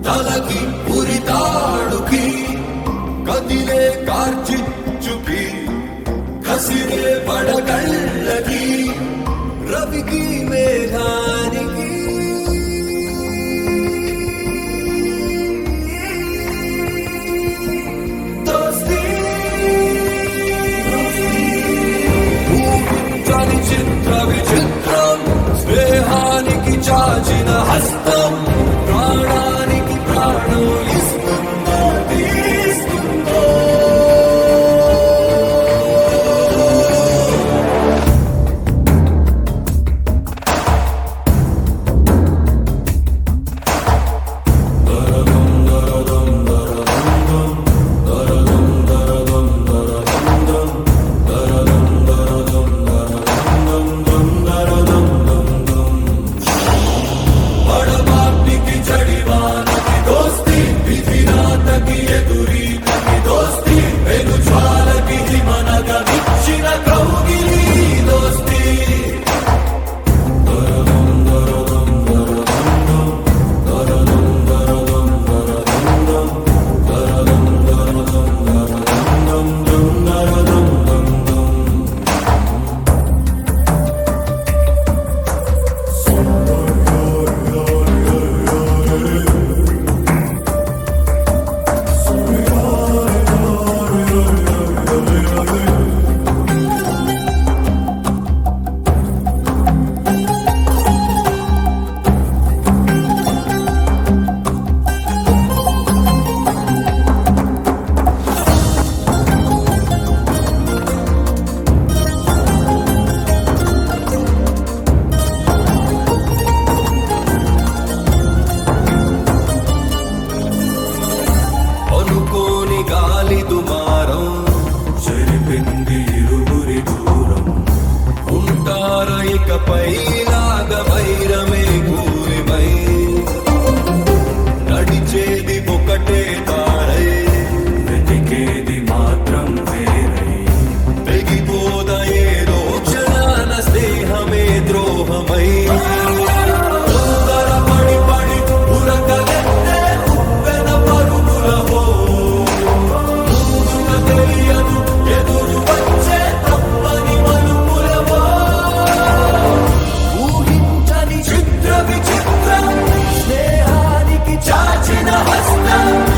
తలకి ఉరితాడుకి కదిలే కార్చిచ్చుకి కసిరే పడగళ్ళకి రవికి మేఘానికి ఊహించని చిత్ర విచిత్రం స్నేహానికి చాచిన హస్తం ప్రాణానికి ప్రాణం ఇస్తుందో తీస్తుందో పడబాటికి జడివానకి దోస్తి విధిరాతకి ఎదురీతకి దోస్తి వెను జ్వాలకి హిమనగా విచ్చిన కౌగిలి దోస్తి అనుకోని గాలి దుమారం చెరిపింది ఇరువురి దూరం ఉంటార ఇకపై నాగ వైరమే కూలిపై నడిచేది ఒకటే తారై వెతికేది మాత్రం వేరై తెగిపోద ఏదో క్షణాన స్నేహమే ద్రోహమై పడి పడి ఉరకలెత్తే ఉప్పెన పరుగులహో ముందుగా తెలియదు ఎదురు వచ్చే తప్పని మలుపులవో ఊహించని చిత్ర విచిత్రం స్నేహానికి చాచిన హస్తం